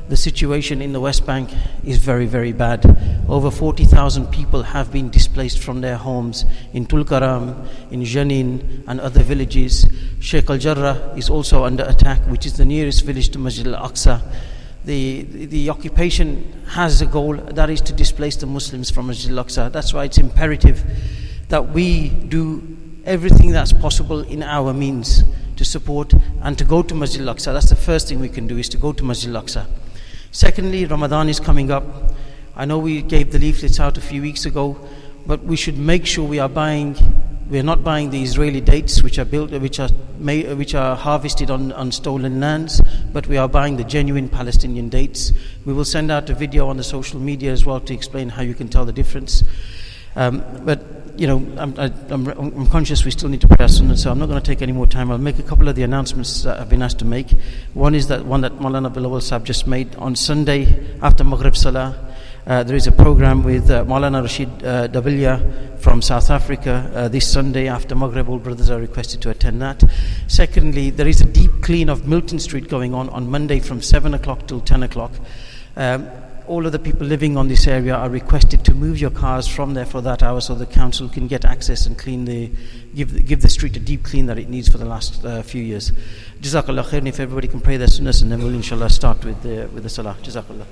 the situation in the West Bank is very, very bad. Over forty thousand people have been displaced from their homes in Tulkaram, in Janin, and other villages. Sheikh al-Jarrah is also under attack, which is the nearest village to Masjid al-Aqsa. The, the, the occupation has a goal, that is to displace the Muslims from Masjid al-Aqsa. That's why it's imperative that we do everything that's possible in our means to support and to go to Masjid al-Aqsa. That's the first thing we can do, is to go to Masjid al-Aqsa. Secondly, Ramadan is coming up. I know we gave the leaflets out a few weeks ago, but we should make sure we are buying, we are not buying the Israeli dates which are built, which are made, which are harvested on, on stolen lands, but we are buying the genuine Palestinian dates. We will send out a video on the social media as well to explain how you can tell the difference. Um, but you know, I'm, I, I'm, I'm conscious we still need to pray our sunnah, so I'm not going to take any more time. I'll make a couple of the announcements that I've been asked to make. One is that one that Maulana Bilawal Sahib just made. On Sunday after Maghrib Salah, uh, there is a program with uh, Maulana Rashid uh, Davilia from South Africa. Uh, this Sunday after Maghrib, all brothers are requested to attend that. Secondly, there is a deep clean of Milton Street going on on Monday from seven o'clock till ten o'clock. Um, all of the people living on this area are requested to move your cars from there for that hour so the council can get access and clean the give the, give the street a deep clean that it needs for the last uh, few years. Jazakallah khair. If everybody can pray their sunnahs, and then we'll inshallah start with the with the salah. Jazakallah.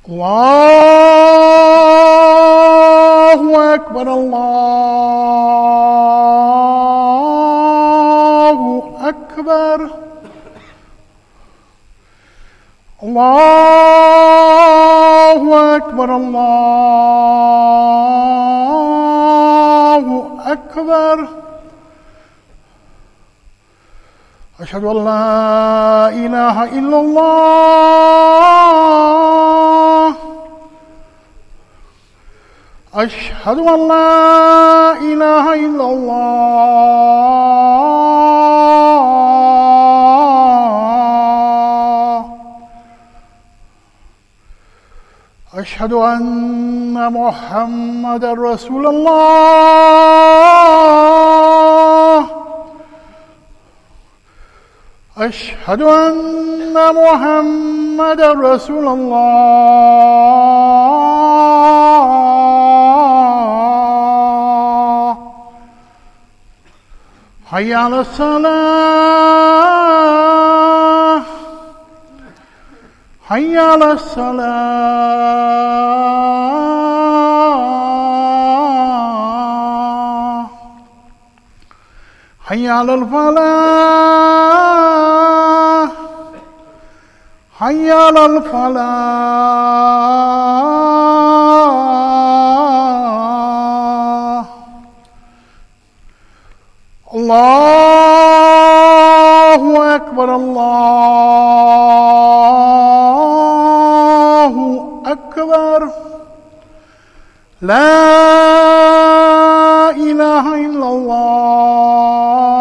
الله أكبر الله أكبر الله أكبر الله أكبر أشهد أن لا إله إلا الله أشهد أن لا إله إلا الله أشهد أن محمدا رسول الله أشهد أن محمدا رسول الله حي على الصلاة حي على الصلاة حي على الفلاح حي على الفلاح الله أكبر الله أكبر لا إله إلا الله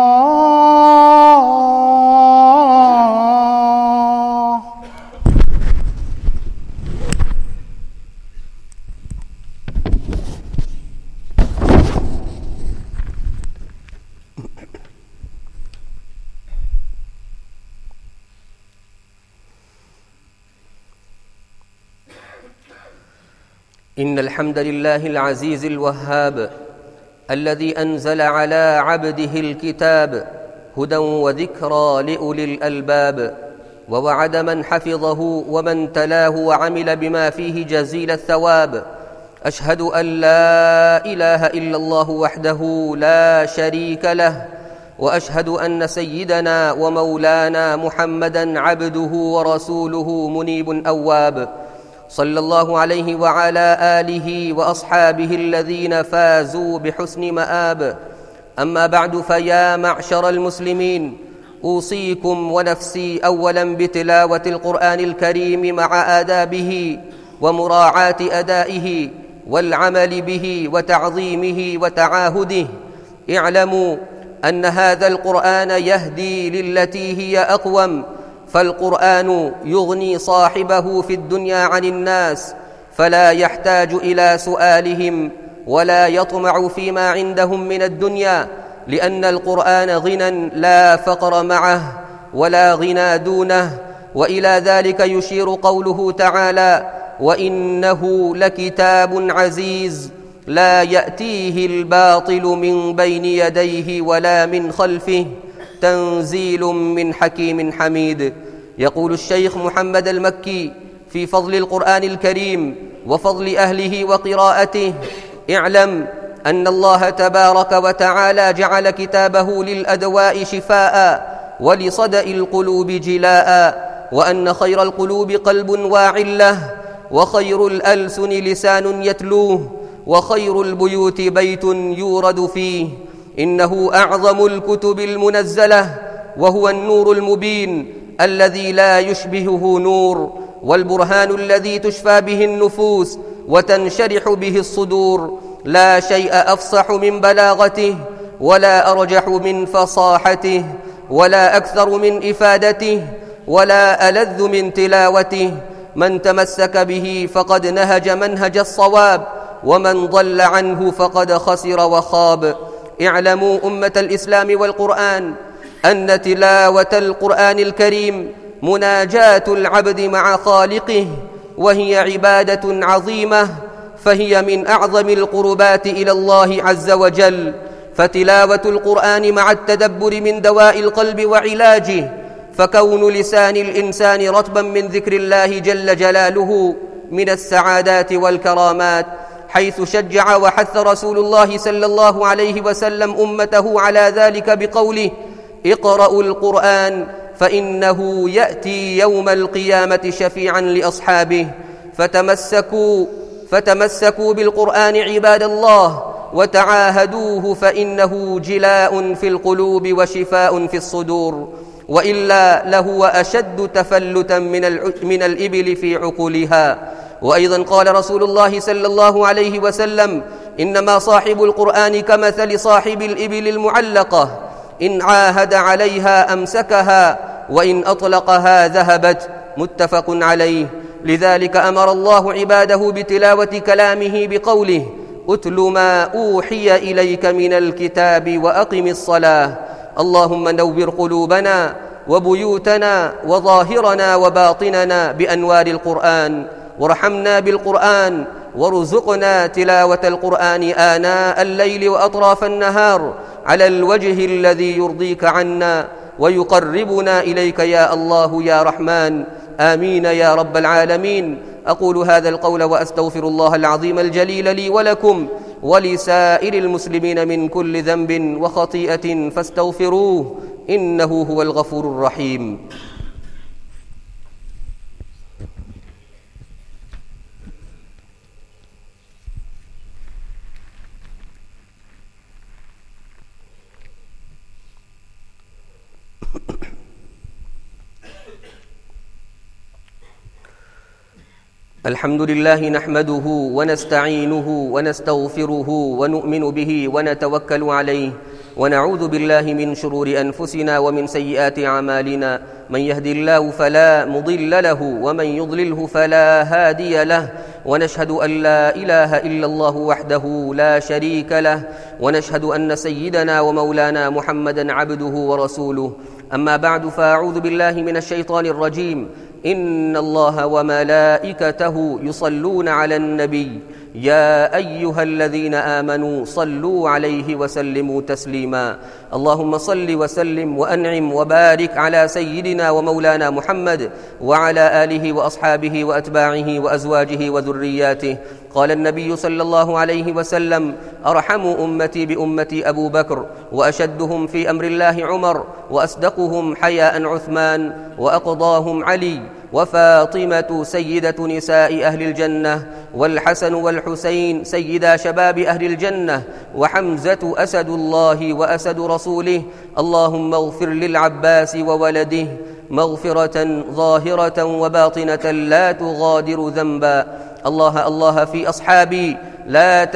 إن الحمد لله العزيز الوهاب الذي أنزل على عبده الكتاب هدى وذكرى لأولي الألباب ووعد من حفظه ومن تلاه وعمل بما فيه جزيل الثواب أشهد أن لا إله إلا الله وحده لا شريك له وأشهد أن سيدنا ومولانا محمدًا عبده ورسوله منيب أواب صلى الله عليه وعلى آله وأصحابه الذين فازوا بحسن مآب أما بعد فيا معشر المسلمين أوصيكم ونفسي أولا بتلاوة القرآن الكريم مع آدابه ومراعاة أدائه والعمل به وتعظيمه وتعاهده اعلموا أن هذا القرآن يهدي للتي هي أقوم فالقرآن يغني صاحبه في الدنيا عن الناس فلا يحتاج إلى سؤالهم ولا يطمع فيما عندهم من الدنيا لأن القرآن غنى لا فقر معه ولا غنى دونه وإلى ذلك يشير قوله تعالى وإنه لكتاب عزيز لا يأتيه الباطل من بين يديه ولا من خلفه تنزيل من حكيم حميد يقول الشيخ محمد المكي في فضل القرآن الكريم وفضل أهله وقراءته اعلم أن الله تبارك وتعالى جعل كتابه للأدواء شفاء ولصدأ القلوب جلاء وأن خير القلوب قلب واع له وخير الألسن لسان يتلوه وخير البيوت بيت يورد فيه إنه أعظم الكتب المنزلة وهو النور المبين الذي لا يشبهه نور والبرهان الذي تشفى به النفوس وتنشرح به الصدور لا شيء أفصح من بلاغته ولا أرجح من فصاحته ولا أكثر من إفادته ولا ألذ من تلاوته من تمسك به فقد نهج منهج الصواب ومن ضل عنه فقد خسر وخاب اعلموا أمة الإسلام والقرآن أن تلاوة القرآن الكريم مناجاة العبد مع خالقه وهي عبادة عظيمة فهي من أعظم القربات إلى الله عز وجل فتلاوة القرآن مع التدبر من دواء القلب وعلاجه فكون لسان الإنسان رطبا من ذكر الله جل جلاله من السعادات والكرامات، حيث شجع وحث رسول الله صلى الله عليه وسلم أمته على ذلك بقوله: اقرأوا القرآن فإنه يأتي يوم القيامة شفيعا لأصحابه. فتمسكوا فتمسكوا بالقرآن عباد الله وتعاهدوه، فإنه جلاء في القلوب وشفاء في الصدور، وإلا لهو أشد تفلتا من الإبل في عقولها. وأيضا قال رسول الله صلى الله عليه وسلم: إنما صاحب القرآن كمثل صاحب الإبل المعلقة، إن عاهد عليها أمسكها وإن أطلقها ذهبت. متفق عليه. لذلك أمر الله عباده بتلاوة كلامه بقوله: أتل ما أوحي إليك من الكتاب وأقم الصلاة. اللهم نور قلوبنا وبيوتنا وظاهرنا وباطننا بأنوار القرآن، وارحمنا بالقرآن، وارزقنا تلاوة القرآن آناء الليل وأطراف النهار على الوجه الذي يرضيك عنا ويقربنا إليك يا الله يا رحمن. آمين يا رب العالمين. أقول هذا القول وأستغفر الله العظيم الجليل لي ولكم ولسائر المسلمين من كل ذنب وخطيئة فاستغفروه، إنه هو الغفور الرحيم. الحمد لله نحمده ونستعينه ونستغفره ونؤمن به ونتوكل عليه، ونعوذ بالله من شرور أنفسنا ومن سيئات أعمالنا. من يهدي الله فلا مضل له ومن يضلله فلا هادي له، ونشهد أن لا إله إلا الله وحده لا شريك له، ونشهد أن سيدنا ومولانا محمدا عبده ورسوله. أما بعد، فأعوذ بالله من الشيطان الرجيم. إن الله وملائكته يصلون على النبي يا أيها الذين آمنوا صلوا عليه وسلموا تسليما. اللهم صل وسلم وأنعم وبارك على سيدنا ومولانا محمد وعلى آله وأصحابه وأتباعه وأزواجه وذرياته. قال النبي صلى الله عليه وسلم: أرحم أمتي بأمتي أبو بكر، وأشدهم في أمر الله عمر، وأصدقهم حياء عثمان، وأقضاهم علي، وفاطمة سيدة نساء أهل الجنة، والحسن والحسين سيدا شباب أهل الجنة، وحمزة أسد الله وأسد رسوله. اللهم اغفر للعباس وولده مغفرة ظاهرة وباطنة لا تغادر ذنبا. الله الله في أصحابي لا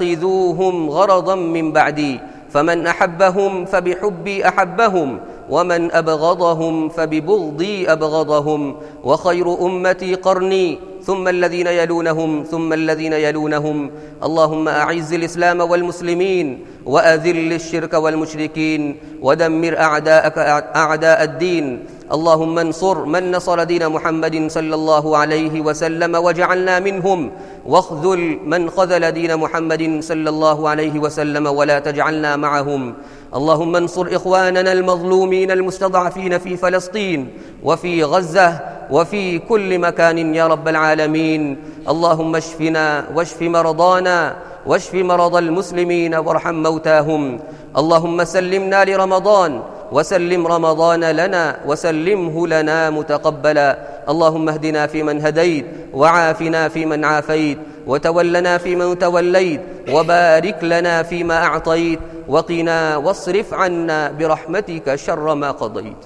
تتخذوهم غرضا من بعدي، فمن أحبهم فبحبي أحبهم، ومن أبغضهم فببغضي أبغضهم. وخير أمتي قرني، ثم الذين يلونهم، ثم الذين يلونهم. اللهم أعز الإسلام والمسلمين، وأذل الشرك والمشركين، ودمر أعداءك أعداء الدين. اللهم انصر من نصر دين محمد صلى الله عليه وسلم واجعلنا منهم، واخذل من خذل دين محمد صلى الله عليه وسلم ولا تجعلنا معهم. اللهم انصر إخواننا المظلومين المستضعفين في فلسطين وفي غزة وفي كل مكان يا رب العالمين. اللهم اشفنا واشف مرضانا واشف مرضى المسلمين وارحم موتاهم. اللهم سلمنا لرمضان وسلم رمضان لنا وسلمه لنا متقبلا. اللهم اهدنا فيمن هديت، وعافنا فيمن عافيت، وتولنا فيمن توليت، وبارك لنا فيما أعطيت، وقنا واصرف عنا برحمتك شر ما قضيت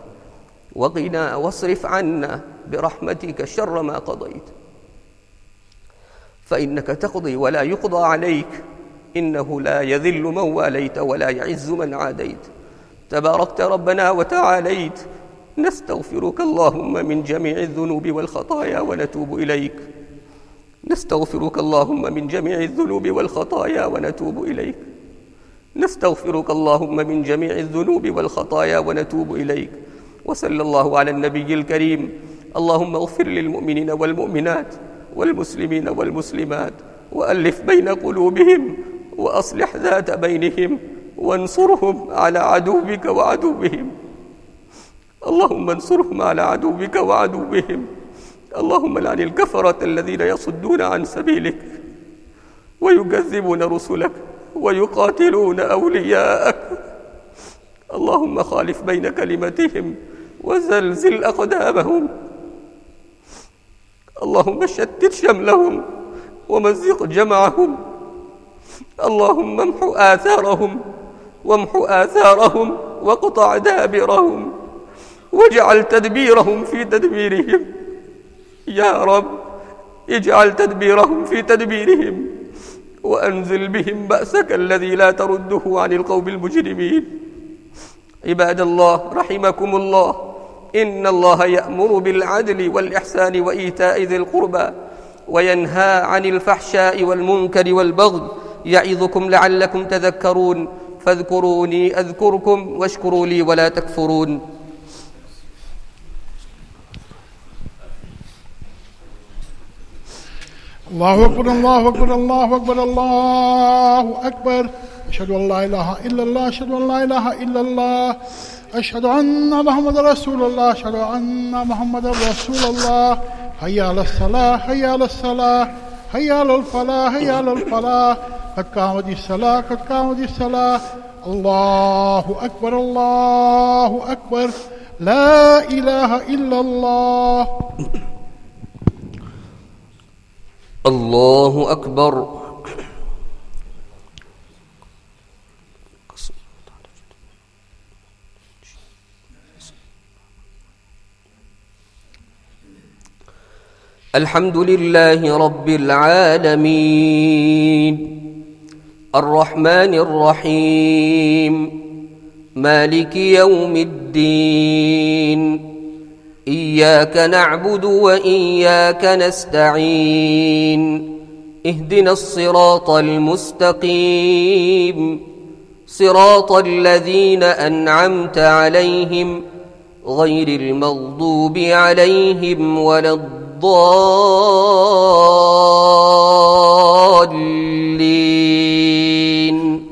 وقنا واصرف عنا برحمتك شر ما قضيت، فإنك تقضي ولا يقضى عليك، إنه لا يذل من واليت ولا يعز من عاديت. تباركت ربنا وتعاليت. نستغفرك اللهم من جميع الذنوب والخطايا ونتوب إليك. نستغفرك اللهم من جميع الذنوب والخطايا ونتوب إليك. نستغفرك اللهم من جميع الذنوب والخطايا ونتوب إليك. وصلى الله على النبي الكريم. اللهم اغفر للمؤمنين والمؤمنات والمسلمين والمسلمات، وألف بين قلوبهم، وأصلح ذات بينهم، وانصرهم على عدوك وعدوهم. اللهم انصرهم على عدوك وعدوهم. اللهم لعن الكفرة الذين يصدون عن سبيلك ويكذبون رسلك ويقاتلون أولياءك. اللهم خالف بين كلمتهم وزلزل أقدامهم. اللهم شتت شملهم ومزق جمعهم. اللهم امحو آثارهم وامحو آثارهم واقطع دابرهم واجعل تدبيرهم في تدبيرهم. يا رب اجعل تدبيرهم في تدبيرهم وأنزل بهم بأسك الذي لا ترده عن القوم المجرمين. عباد الله رحمكم الله، إن الله يأمر بالعدل والإحسان وإيتاء ذي القربى وينهى عن الفحشاء والمنكر والبغي يعظكم لعلكم تذكرون. فاذكروني أذكركم واشكروا لي ولا تكفرون. الله أكبر الله أكبر الله أكبر الله أكبر. أشهد أن لا إله إلا الله أشهد أن لا إله إلا الله أشهد أن محمد رسول الله أشهد أن محمد رسول الله. هيا على الصلاة هيا على الصلاة هيا على الفلاح هيا على الفلاح. قد قامت الصلاة قد قامت الصلاة. الله أكبر الله أكبر. لا إله إلا الله. الله أكبر. الحمد لله رب العالمين الرحمن الرحيم مالك يوم الدين. إياك نعبد وإياك نستعين. اهدنا الصراط المستقيم صراط الذين أنعمت عليهم غير المغضوب عليهم ولا الضالين.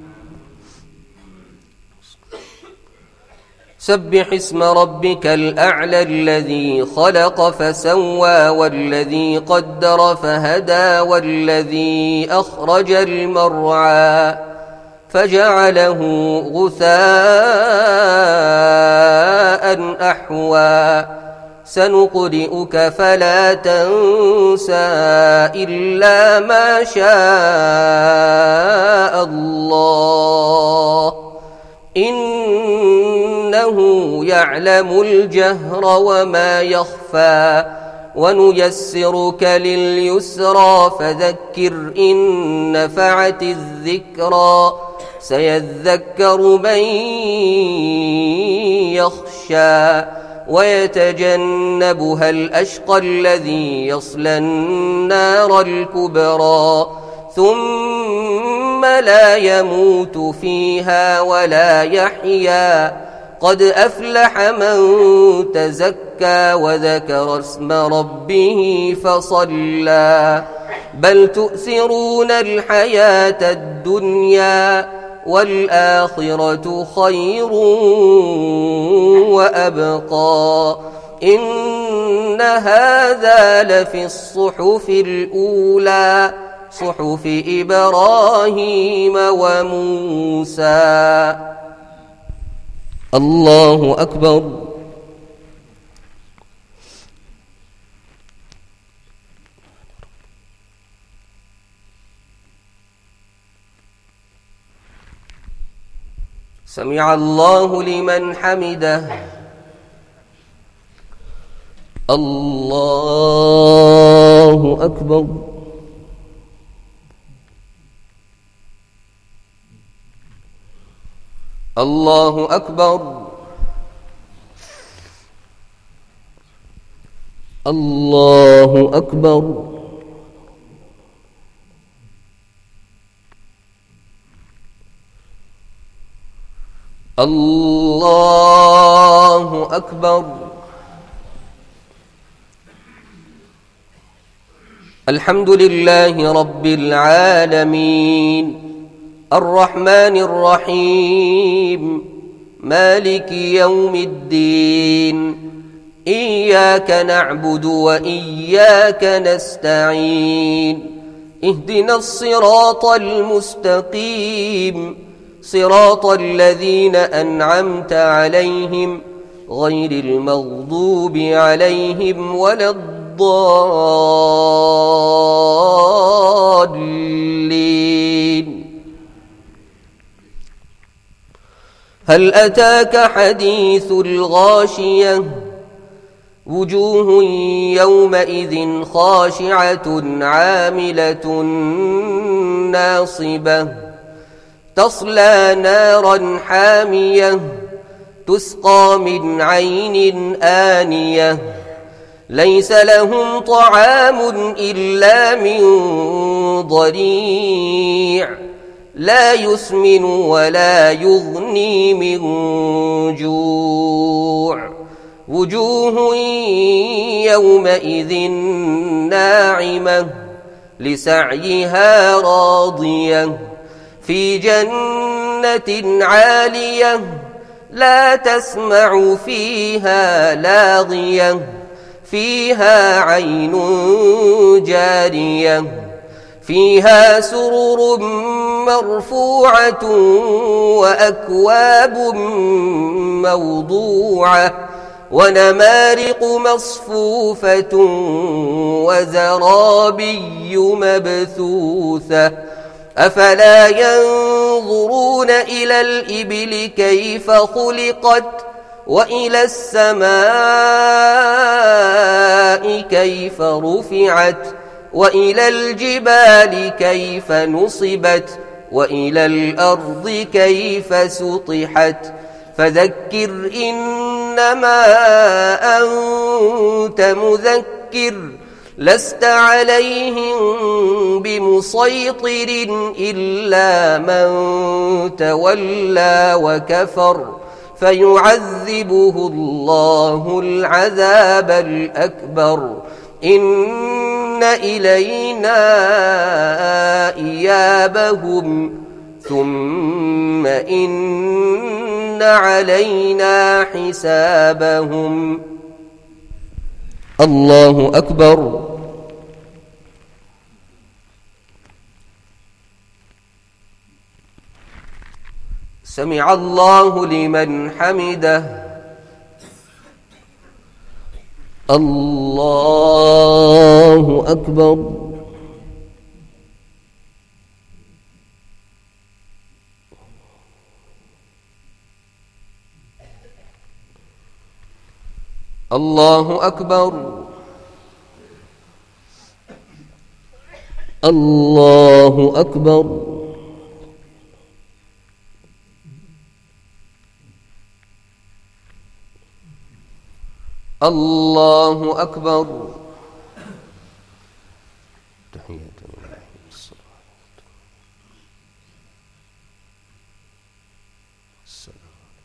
سبح اسم ربك الأعلى الذي خلق فسوى والذي قدر فهدى والذي أخرج المرعى فجعله غثاء أحوى. سنقرئك فلا تنسى إلا ما شاء الله إنه يعلم الجهر وما يخفى. ونيسرك لليسرى فذكر إن نفعت الذكرى سيذكر من يخشى ويتجنبها الأشقى الذي يصلى النار الكبرى ثم لا يموت فيها ولا يحيا. قد أفلح من تزكى وذكر اسم ربه فصلى. بل تؤثرون الحياة الدنيا والآخرة خير وأبقى. إن هذا لفي الصحف الأولى صحف إبراهيم وموسى. الله أكبر. سمع الله لمن حمده. الله أكبر. الله أكبر. الله أكبر. الله أكبر. الحمد لله رب العالمين الرحمن الرحيم مالك يوم الدين. إياك نعبد وإياك نستعين اهدنا الصراط المستقيم صراط الذين أنعمت عليهم غير المغضوب عليهم ولا الضالين. هل أتاك حديث الغاشية وجوه يومئذ خاشعة عاملة ناصبة تصلى نارا حامية تسقى من عين آنية ليس لهم طعام إلا من ضريع لا يسمن ولا يغني من جوع وجوه يومئذ ناعمة لسعيها راضية في جنة عالية لا تسمع فيها لاغية فيها عين جارية فيها سرر مرفوعة وأكواب موضوعة ونمارق مصفوفة وزرابي مبثوثة أفلا ينظرون إلى الإبل كيف خلقت وإلى السماء كيف رفعت وإلى الجبال كيف نصبت وإلى الأرض كيف سطحت فذكر إنما أنت مذكر لست عليهم بمسيطر إلا من تولى وكفر فيعذبه الله العذاب الأكبر إن إلينا إيابهم ثم إن علينا حسابهم. الله أكبر. سمع الله لمن حمده. الله أكبر. الله أكبر. الله أكبر. الله أكبر. تحية لله والصلاة والسلام.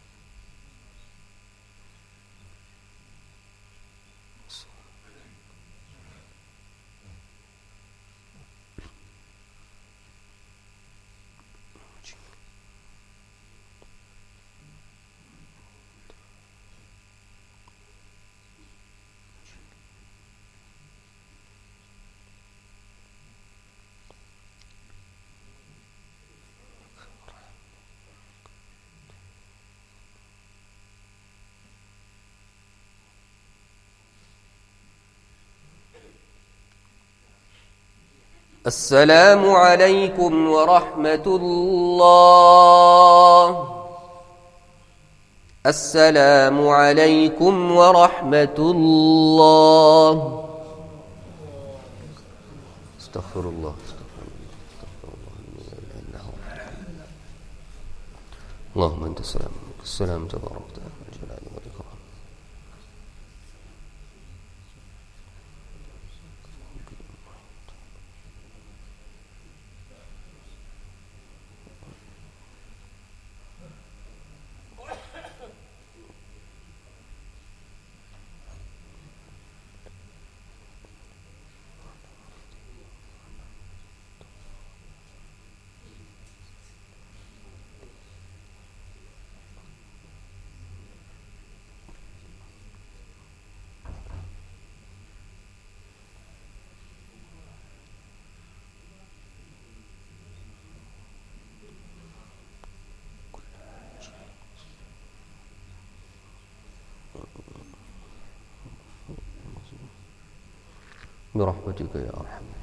السلام عليكم ورحمة الله. السلام عليكم ورحمة الله. استغفر الله. اللهم أنت السلام السلام تبارك وتعالى الجلال والإكرام. برحمتك يا أرحم